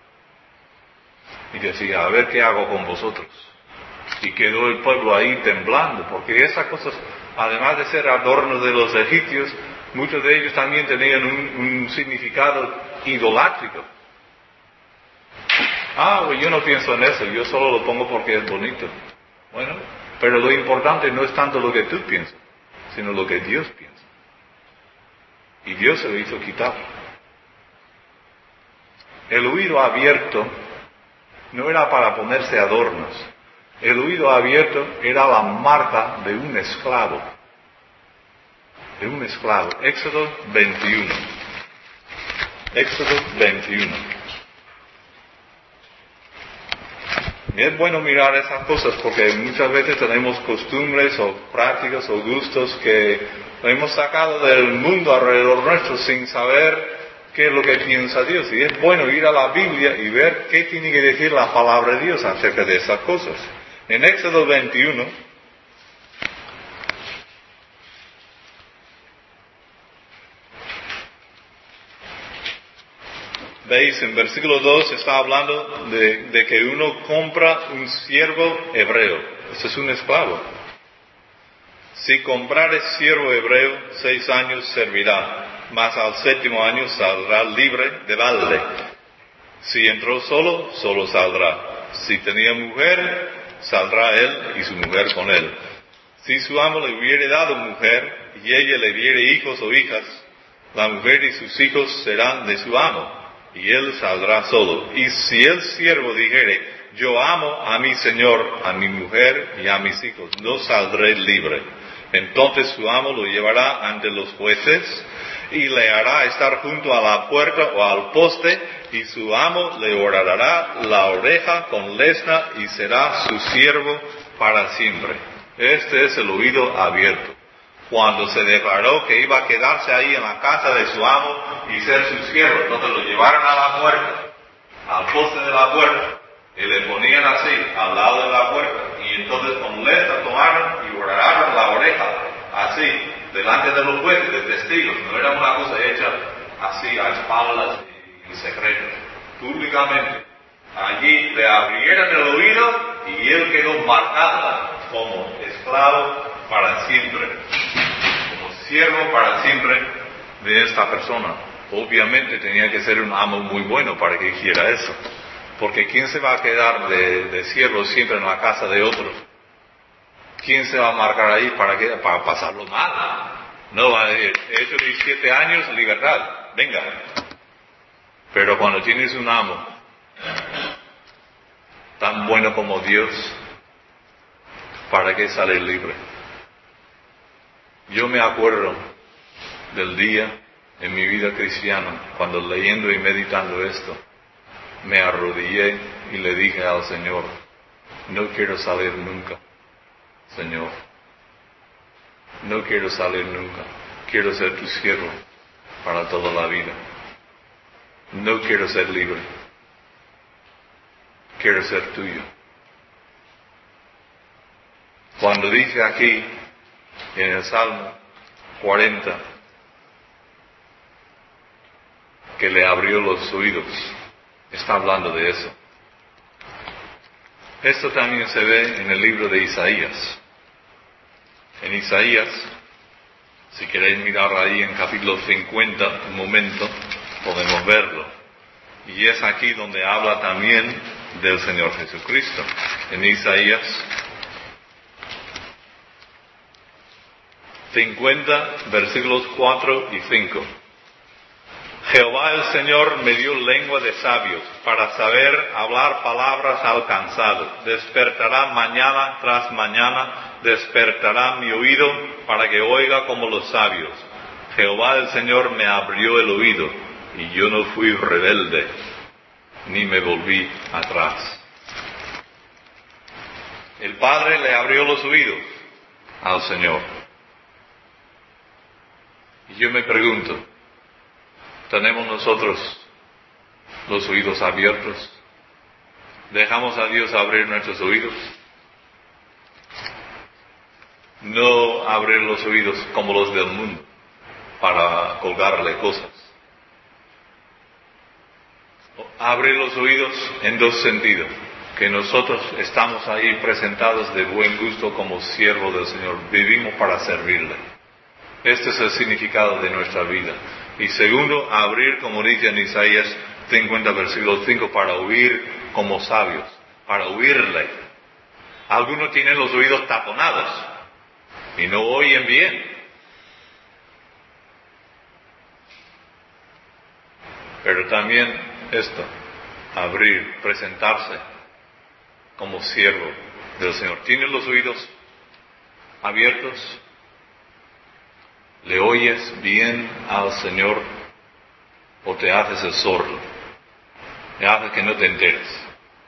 Y decía, a ver qué hago con vosotros. Y quedó el pueblo ahí temblando, porque esas cosas, además de ser adornos de los egipcios, muchos de ellos también tenían un significado idolátrico. Pues yo no pienso en eso, yo solo lo pongo porque es bonito. Bueno, pero lo importante no es tanto lo que tú piensas, sino lo que Dios piensa. Y Dios se lo hizo quitar. El oído abierto no era para ponerse adornos. El oído abierto era la marca de un esclavo. De un esclavo. Éxodo 21. Éxodo 21. Y es bueno mirar esas cosas porque muchas veces tenemos costumbres o prácticas o gustos que hemos sacado del mundo alrededor nuestro sin saber qué es lo que piensa Dios. Y es bueno ir a la Biblia y ver qué tiene que decir la palabra de Dios acerca de esas cosas. En Éxodo 21, veis, en versículo 2 está hablando de que uno compra un siervo hebreo. Ese es un esclavo. Si comprares siervo hebreo, 6 años servirá, mas al 7º año saldrá libre de balde. Si entró solo, solo saldrá. Si tenía mujer, saldrá él y su mujer con él. Si su amo le hubiere dado mujer, y ella le diere hijos o hijas, la mujer y sus hijos serán de su amo, y él saldrá solo. Y si el siervo dijere, yo amo a mi señor, a mi mujer y a mis hijos, no saldré libre. Entonces su amo lo llevará ante los jueces, y le hará estar junto a la puerta o al poste, y su amo le horará la oreja con lesna, y será su siervo para siempre. Este es el oído abierto. Cuando se declaró que iba a quedarse ahí en la casa de su amo y ser su siervo, entonces lo llevaron a la puerta, al poste de la puerta, y le ponían así, al lado de la puerta, y entonces con lesna tomaron y horararon la oreja, así, delante de los jueces, de testigos. No era una cosa hecha así, a espaldas y en secreto, públicamente. Allí le abrieron el oído y él quedó marcado como esclavo para siempre, como siervo para siempre de esta persona. Obviamente tenía que ser un amo muy bueno para que hiciera eso, porque ¿quién se va a quedar de siervo siempre en la casa de otro? ¿Quién se va a marcar ahí para pasarlo mal? No va a decir, he hecho 17 años, libertad, venga. Pero cuando tienes un amo tan bueno como Dios, ¿para qué salir libre? Yo me acuerdo del día en mi vida cristiana, cuando leyendo y meditando esto, me arrodillé y le dije al Señor, no quiero salir nunca, Señor. No quiero salir nunca. Quiero ser tu siervo para toda la vida. No quiero ser libre. Quiero ser tuyo. Cuando dice aquí, en el Salmo 40, que le abrió los oídos. Está hablando de eso. Esto también se ve en el libro de Isaías. En Isaías, si queréis mirar ahí en capítulo 50, un momento, podemos verlo. Y es aquí donde habla también del Señor Jesucristo. En Isaías 50, versículos 4 y 5. Jehová el Señor me dio lengua de sabios, para saber hablar palabras al cansado. Despertará mañana tras mañana, despertará mi oído, para que oiga como los sabios. Jehová el Señor me abrió el oído, y yo no fui rebelde, ni me volví atrás. El Padre le abrió los oídos al Señor. Y yo me pregunto, ¿tenemos nosotros los oídos abiertos? ¿Dejamos a Dios abrir nuestros oídos? No abrir los oídos como los del mundo, para colgarle cosas. Abrir los oídos en dos sentidos, que nosotros estamos ahí presentados de buen gusto como siervos del Señor, vivimos para servirle. Este es el significado de nuestra vida. Y segundo, abrir, como dice en Isaías 50, versículo 5, para oír como sabios, para oírle. Algunos tienen los oídos taponados y no oyen bien. Pero también esto, abrir, presentarse como siervo del Señor. ¿Tienes los oídos abiertos? ¿Le oyes bien al Señor o te haces el sordo? Te haces que no te enteres.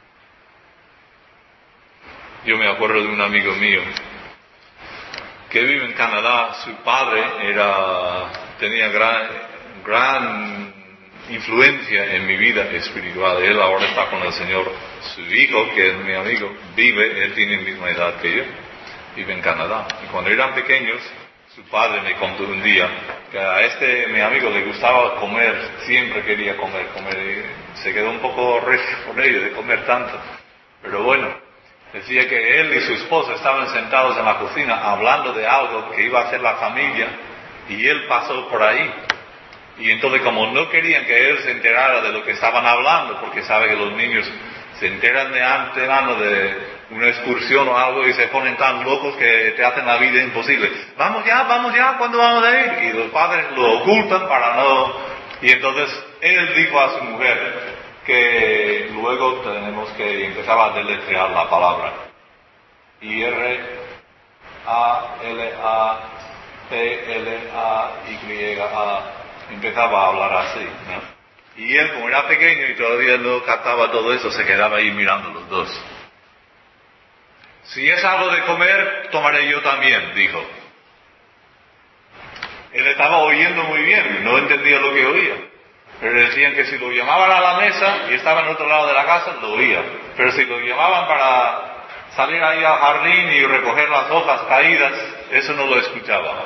Yo me acuerdo de un amigo mío que vive en Canadá. Su padre tenía gran influencia en mi vida espiritual. Él ahora está con el Señor. Su hijo, que es mi amigo, él tiene la misma edad que yo, vive en Canadá. Y cuando eran pequeños, su padre me contó un día que a mi amigo le gustaba comer, siempre quería comer, y se quedó un poco recio por ello de comer tanto. Pero bueno, decía que él y su esposa estaban sentados en la cocina hablando de algo que iba a hacer la familia, y él pasó por ahí. Y entonces, como no querían que él se enterara de lo que estaban hablando, porque sabe que los niños se enteran de antemano de una excursión o algo y se ponen tan locos que te hacen la vida imposible. Vamos ya, ¿cuándo vamos a ir? Y los padres lo ocultan para no... Y entonces él dijo a su mujer que luego tenemos que empezar a deletrear la palabra. IRAPLAPLAYA. Empezaba a hablar así, ¿no? Y él, como era pequeño y todavía no captaba todo eso, se quedaba ahí mirando los dos. Si es algo de comer, tomaré yo también, dijo. Él estaba oyendo muy bien, no entendía lo que oía. Pero decían que si lo llamaban a la mesa y estaba en otro lado de la casa, lo oía. Pero si lo llamaban para salir ahí al jardín y recoger las hojas caídas, eso no lo escuchaba.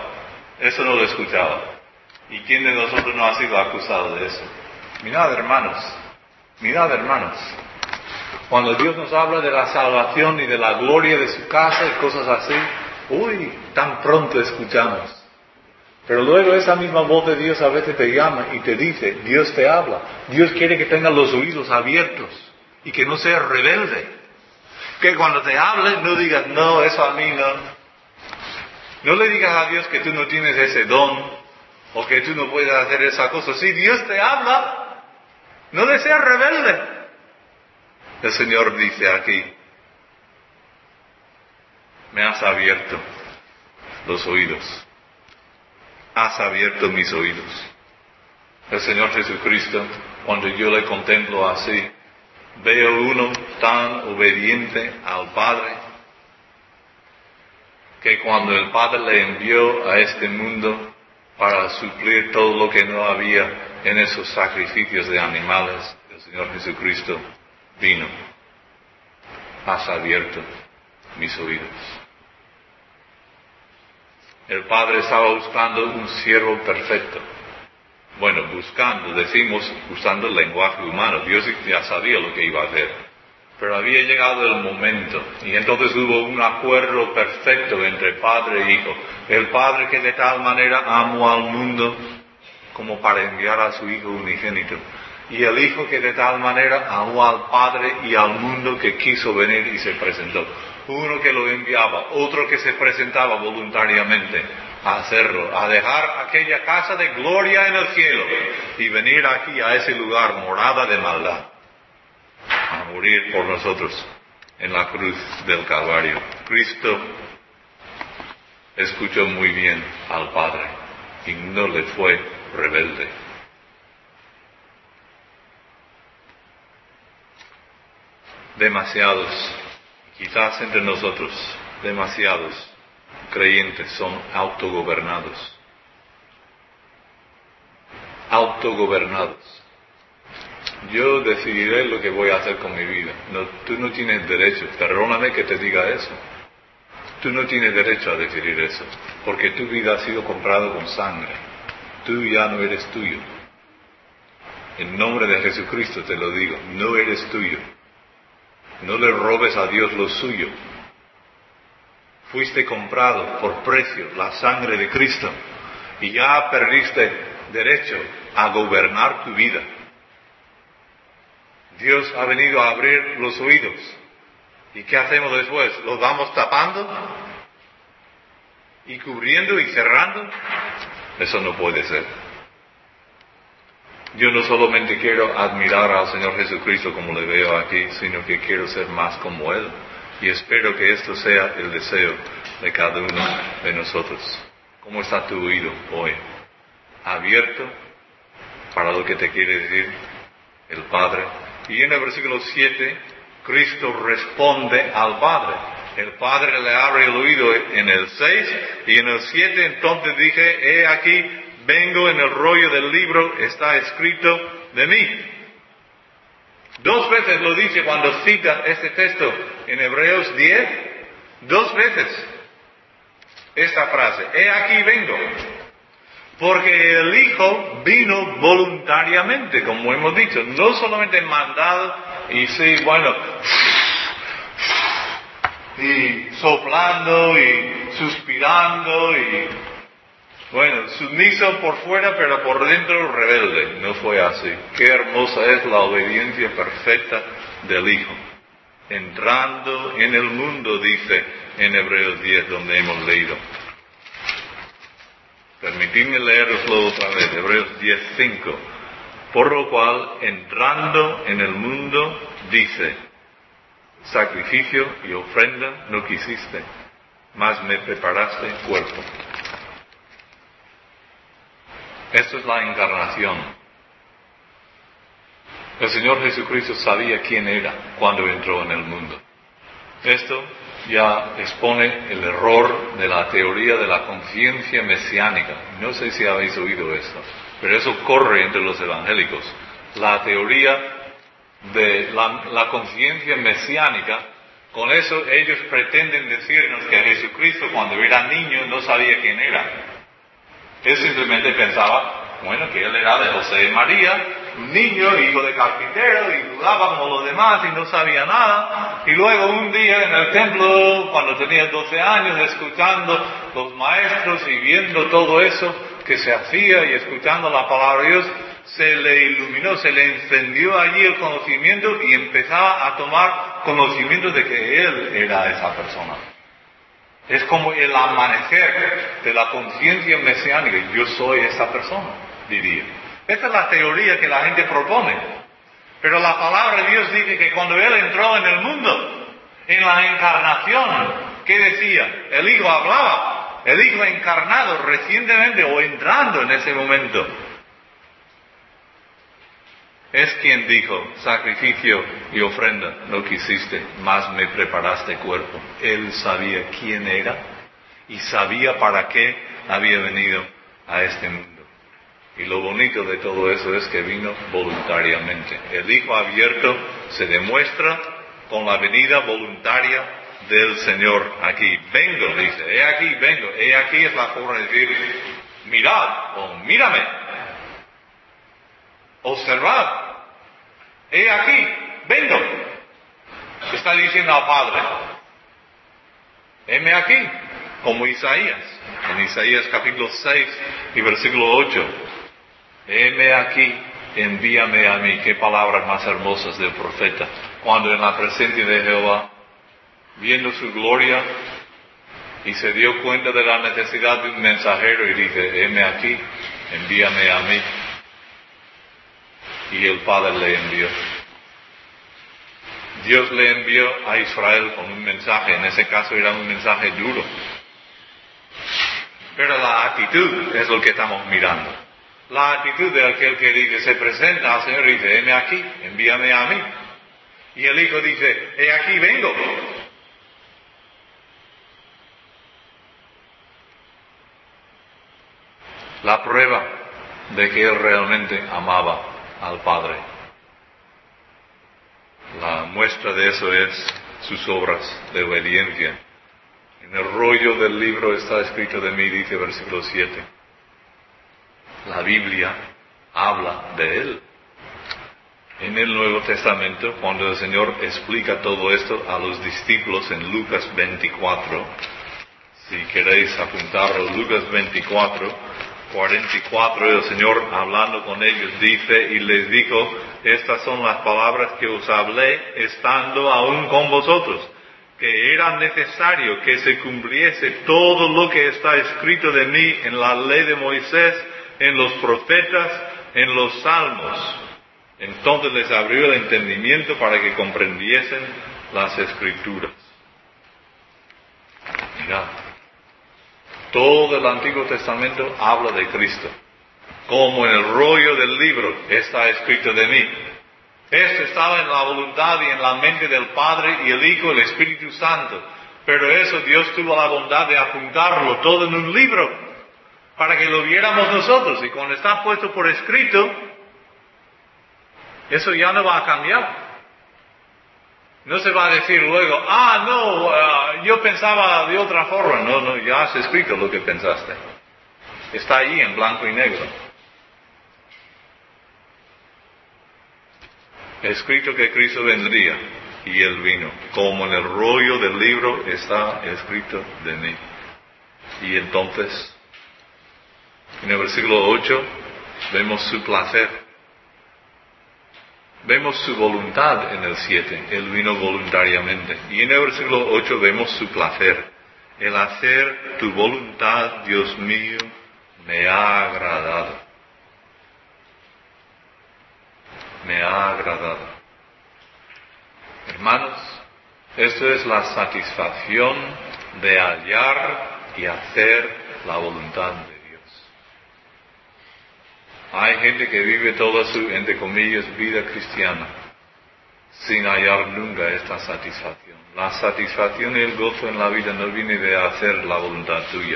¿Y quién de nosotros no ha sido acusado de eso? Mirad, hermanos. Cuando Dios nos habla de la salvación y de la gloria de su casa y cosas así, tan pronto escuchamos. Pero luego esa misma voz de Dios a veces te llama y te dice, Dios te habla. Dios quiere que tengas los oídos abiertos y que no seas rebelde. Que cuando te hable no digas, no, eso a mí no. No le digas a Dios que tú no tienes ese don o que tú no puedes hacer esa cosa. Si Dios te habla, no le seas rebelde. El Señor dice aquí, me has abierto los oídos. Has abierto mis oídos. El Señor Jesucristo, cuando yo le contemplo así, veo uno tan obediente al Padre, que cuando el Padre le envió a este mundo para suplir todo lo que no había en esos sacrificios de animales, el Señor Jesucristo vino. Has abierto mis oídos. El Padre estaba buscando un siervo perfecto, Bueno, buscando, decimos, usando el lenguaje humano. Dios ya sabía lo que iba a hacer. Pero había llegado el momento, y entonces hubo un acuerdo perfecto entre Padre e Hijo. El Padre que de tal manera amó al mundo como para enviar a su Hijo unigénito. Y el Hijo que de tal manera amó al Padre y al mundo que quiso venir y se presentó. Uno que lo enviaba, otro que se presentaba voluntariamente a hacerlo, a dejar aquella casa de gloria en el cielo y venir aquí a ese lugar, morada de maldad, a morir por nosotros en la cruz del Calvario. Cristo escuchó muy bien al Padre y no le fue rebelde. Demasiados, quizás entre nosotros, demasiados creyentes son autogobernados. Autogobernados. Yo decidiré lo que voy a hacer con mi vida. No, tú no tienes derecho, perdóname que te diga eso. Tú no tienes derecho a decidir eso, porque tu vida ha sido comprada con sangre. Tú ya no eres tuyo. En nombre de Jesucristo te lo digo, no eres tuyo. No le robes a Dios lo suyo. Fuiste comprado por precio, la sangre de Cristo, y ya perdiste derecho a gobernar tu vida. Dios ha venido a abrir los oídos. ¿Y qué hacemos después? ¿Los vamos tapando? ¿Y cubriendo y cerrando? Eso no puede ser. Yo no solamente quiero admirar al Señor Jesucristo como le veo aquí, sino que quiero ser más como Él. Y espero que esto sea el deseo de cada uno de nosotros. ¿Cómo está tu oído hoy? ¿Abierto para lo que te quiere decir el Padre? Y en el versículo 7, Cristo responde al Padre. El Padre le abre el oído en el 6 y en el 7 entonces dije, he aquí, vengo, en el rollo del libro está escrito de mí. 2 veces lo dice cuando cita este texto en Hebreos 10, 2 veces esta frase, he aquí vengo. Porque el Hijo vino voluntariamente, como hemos dicho, no solamente mandado y sí, bueno, y soplando y suspirando y, bueno, sumiso por fuera, pero por dentro rebelde. No fue así. Qué hermosa es la obediencia perfecta del Hijo. Entrando en el mundo, dice en Hebreos 10, donde hemos leído. Permitidme leeroslo otra vez, Hebreos 10:5. Por lo cual, entrando en el mundo, dice, sacrificio y ofrenda no quisiste, mas me preparaste cuerpo. Esto es la encarnación. El Señor Jesucristo sabía quién era cuando entró en el mundo. Esto ya expone el error de la teoría de la conciencia mesiánica. No sé si habéis oído esto, pero eso corre entre los evangélicos. La teoría de la conciencia mesiánica, con eso ellos pretenden decirnos que Jesucristo cuando era niño no sabía quién era. Él simplemente pensaba, bueno, que él era de José y María, un niño, hijo de carpintero, y jugaba como los demás y no sabía nada. Y luego un día en el templo, cuando tenía 12 años, escuchando los maestros y viendo todo eso que se hacía y escuchando la palabra de Dios, se le iluminó, se le encendió allí el conocimiento y empezaba a tomar conocimiento de que él era esa persona. Es como el amanecer de la conciencia mesiánica. Yo soy esa persona, diría. Esta es la teoría que la gente propone. Pero la palabra de Dios dice que cuando Él entró en el mundo, en la encarnación, ¿qué decía? El Hijo hablaba. El Hijo encarnado recientemente o entrando en ese momento. Es quien dijo, sacrificio y ofrenda no quisiste, mas me preparaste cuerpo. Él sabía quién era y sabía para qué había venido a este mundo. Y lo bonito de todo eso es que vino voluntariamente. El Hijo abierto se demuestra con la venida voluntaria del Señor aquí. Vengo, dice, he aquí, vengo. He aquí es la forma de decir, mirad o mírame. observad, he aquí, vengo. Está diciendo al Padre, heme aquí, como Isaías, en Isaías capítulo 6 y versículo 8. Heme aquí, envíame a mí. Qué palabras más hermosas del profeta. Cuando en la presencia de Jehová, viendo su gloria, y se dio cuenta de la necesidad de un mensajero y dice, heme aquí, envíame a mí. Y el Padre le envió. Dios le envió a Israel con un mensaje, en ese caso era un mensaje duro. Pero la actitud es lo que estamos mirando. La actitud de aquel que dice, se presenta al Señor y dice, heme aquí, envíame a mí. Y el Hijo dice, he aquí vengo. La prueba de que Él realmente amaba al Padre. La muestra de eso es sus obras de obediencia. En el rollo del libro está escrito de mí, dice versículo 7. La Biblia habla de Él. En el Nuevo Testamento, cuando el Señor explica todo esto a los discípulos en Lucas 24, si queréis apuntarlo, Lucas 24, 44, el Señor hablando con ellos dice, y les dijo, estas son las palabras que os hablé estando aún con vosotros, que era necesario que se cumpliese todo lo que está escrito de mí en la ley de Moisés, en los profetas, en los salmos. Entonces les abrió el entendimiento para que comprendiesen las Escrituras. Mirad, todo el Antiguo Testamento habla de Cristo. Como en el rollo del libro está escrito de mí. Esto estaba en la voluntad y en la mente del Padre y el Hijo y el Espíritu Santo. Pero eso Dios tuvo la bondad de apuntarlo todo en un libro para que lo viéramos nosotros. Y cuando está puesto por escrito, eso ya no va a cambiar. No se va a decir luego, yo pensaba de otra forma. No, ya has escrito lo que pensaste. Está ahí en blanco y negro. Escrito que Cristo vendría, y Él vino. Como en el rollo del libro está escrito de mí. Y entonces, en el versículo 8, vemos su placer. Vemos su voluntad en el 7, Él vino voluntariamente. Y en el versículo 8 vemos su placer. El hacer tu voluntad, Dios mío, me ha agradado. Me ha agradado. Hermanos, esto es la satisfacción de hallar y hacer la voluntad de Dios. Hay gente que vive toda su, entre comillas, vida cristiana sin hallar nunca esta satisfacción. La satisfacción y el gozo en la vida no viene de hacer la voluntad tuya.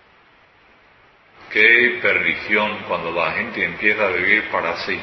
Qué perdición cuando la gente empieza a vivir para sí.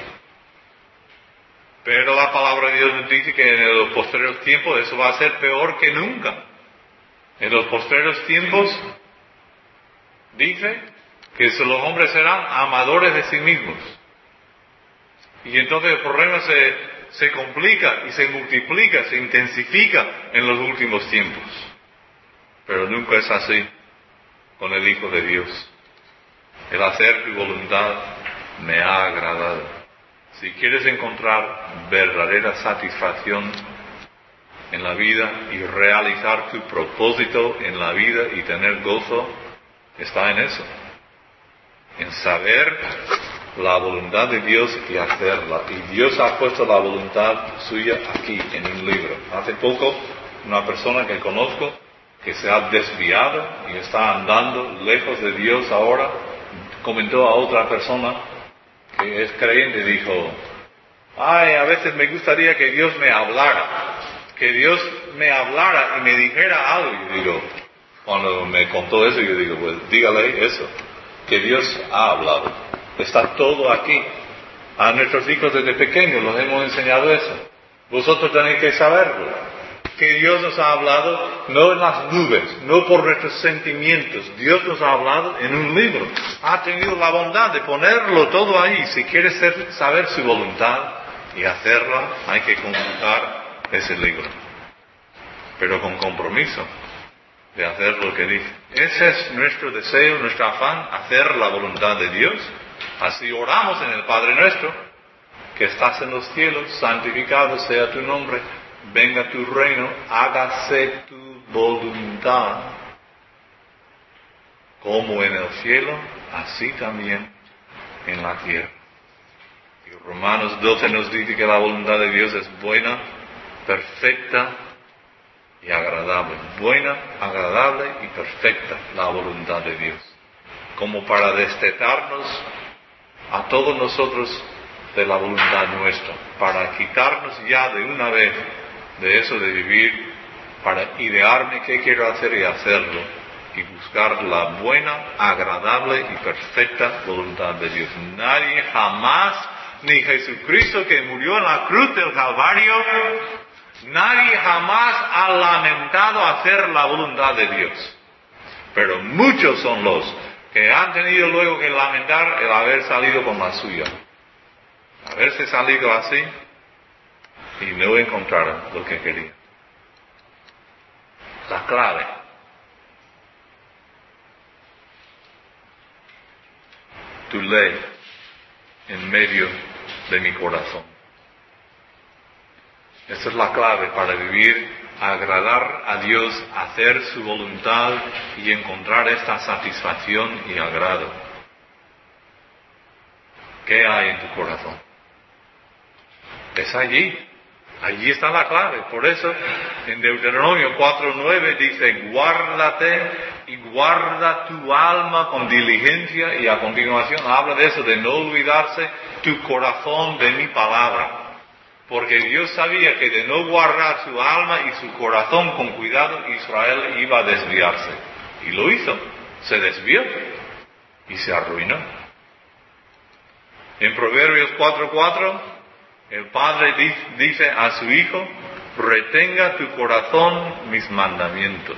Pero la palabra de Dios nos dice que en los postreros tiempos eso va a ser peor que nunca. En los postreros tiempos dice que los hombres serán amadores de sí mismos. Y entonces el problema se complica y se multiplica, se intensifica en los últimos tiempos. Pero nunca es así con el Hijo de Dios. El hacer tu voluntad me ha agradado. Si quieres encontrar verdadera satisfacción en la vida y realizar tu propósito en la vida y tener gozo, está en eso. En saber la voluntad de Dios y hacerla. Y Dios ha puesto la voluntad suya aquí, en un libro. Hace poco, una persona que conozco, que se ha desviado y está andando lejos de Dios ahora, comentó a otra persona que es creyente, dijo, a veces me gustaría que Dios me hablara. Que Dios me hablara y me dijera algo. Y digo, cuando me contó eso, yo digo, pues dígale eso. Que Dios ha hablado. Está todo aquí. A nuestros hijos desde pequeños los hemos enseñado eso. Vosotros tenéis que saberlo. que Dios nos ha hablado no en las nubes, no por nuestros sentimientos. Dios nos ha hablado en un libro. Ha tenido la bondad de ponerlo todo ahí. Si quieres saber su voluntad y hacerla, hay que consultar ese libro. Pero con compromiso de hacer lo que dice. Ese es nuestro deseo, nuestro afán, hacer la voluntad de Dios. Así oramos en el Padre nuestro, que estás en los cielos, santificado sea tu nombre. Venga tu reino, hágase tu voluntad, como en el cielo, así también en la tierra. Y Romanos 12 nos dice que la voluntad de Dios es buena, perfecta y agradable. Buena, agradable y perfecta la voluntad de Dios. Como para destetarnos a todos nosotros de la voluntad nuestra, para quitarnos ya de una vez de eso de vivir, para idearme qué quiero hacer y hacerlo, y buscar la buena, agradable y perfecta voluntad de Dios. Nadie jamás, ni Jesucristo que murió en la cruz del Calvario, nadie jamás ha lamentado hacer la voluntad de Dios. Pero muchos son los que han tenido luego que lamentar el haber salido con la suya. Haberse salido así y no encontraron lo que querían. La clave. Tu ley en medio de mi corazón. Esa es la clave para vivir, agradar a Dios, hacer su voluntad y encontrar esta satisfacción y agrado. ¿Qué hay en tu corazón? Es allí. Allí está la clave. Por eso, en Deuteronomio 4:9 dice, guárdate y guarda tu alma con diligencia, y a continuación habla de eso, de no olvidarse tu corazón de mi palabra. Porque Dios sabía que de no guardar su alma y su corazón con cuidado, Israel iba a desviarse. Y lo hizo. Se desvió y se arruinó. En Proverbios 4:4, el padre dice a su hijo, retenga tu corazón mis mandamientos.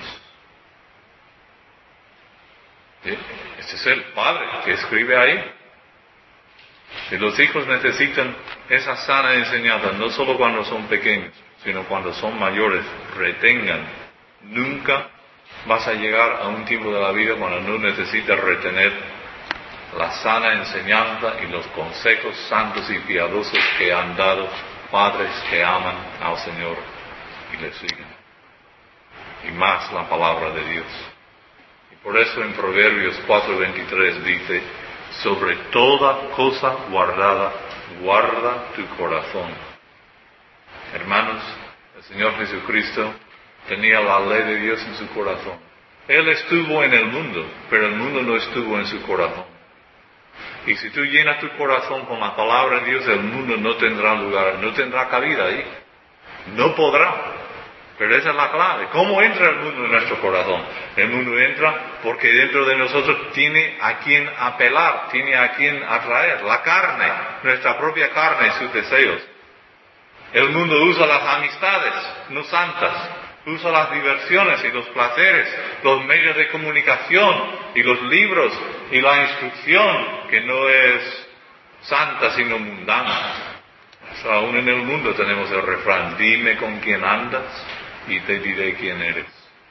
¿Sí? Ese es el padre que escribe ahí. Y los hijos necesitan esa sana enseñanza, no solo cuando son pequeños, sino cuando son mayores. Retengan. Nunca vas a llegar a un tiempo de la vida cuando no necesitas retener la sana enseñanza y los consejos santos y piadosos que han dado padres que aman al Señor y le siguen. Y más la palabra de Dios. Y por eso en Proverbios 4:23 dice, sobre toda cosa guardada, guarda tu corazón. Hermanos, el Señor Jesucristo tenía la ley de Dios en su corazón. Él estuvo en el mundo, pero el mundo no estuvo en su corazón. Y si tú llenas tu corazón con la palabra de Dios, el mundo no tendrá lugar, no tendrá cabida ahí. No podrá. Pero esa es la clave. ¿Cómo entra el mundo en nuestro corazón? El mundo entra porque dentro de nosotros tiene a quien apelar, tiene a quien atraer. La carne, nuestra propia carne y sus deseos. El mundo usa las amistades no santas, usa las diversiones y los placeres, los medios de comunicación y los libros y la instrucción, que no es santa sino mundana. Aún en el mundo tenemos el refrán, dime con quién andas y te diré quién eres.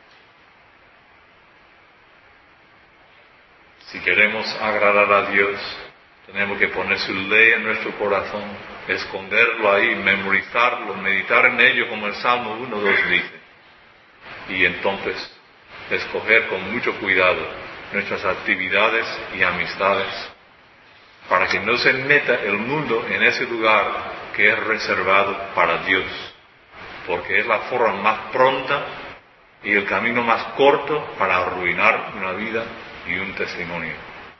Si queremos agradar a Dios, tenemos que poner su ley en nuestro corazón, esconderlo ahí, memorizarlo, meditar en ello, como el Salmo 1:2 dice. Y entonces escoger con mucho cuidado nuestras actividades y amistades, para que no se meta el mundo en ese lugar que es reservado para Dios, porque es la forma más pronta y el camino más corto para arruinar una vida y un testimonio.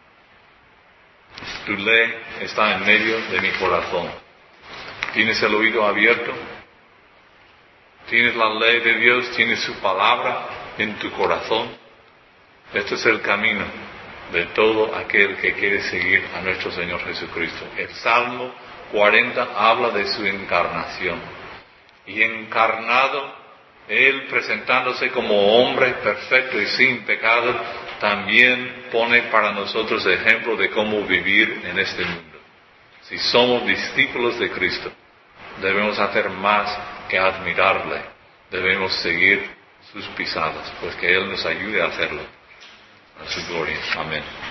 Tu ley está en medio de mi corazón. ¿Tienes el oído abierto? ¿Tienes la ley de Dios? ¿Tienes su palabra en tu corazón? Este es el camino de todo aquel que quiere seguir a nuestro Señor Jesucristo. El Salmo 40 habla de su encarnación. Y encarnado Él presentándose como hombre perfecto y sin pecado, también pone para nosotros ejemplo de cómo vivir en este mundo. Si somos discípulos de Cristo, debemos hacer más que admirarle. Debemos seguir sus pisadas, pues que Él nos ayude a hacerlo. A su gloria. Amén.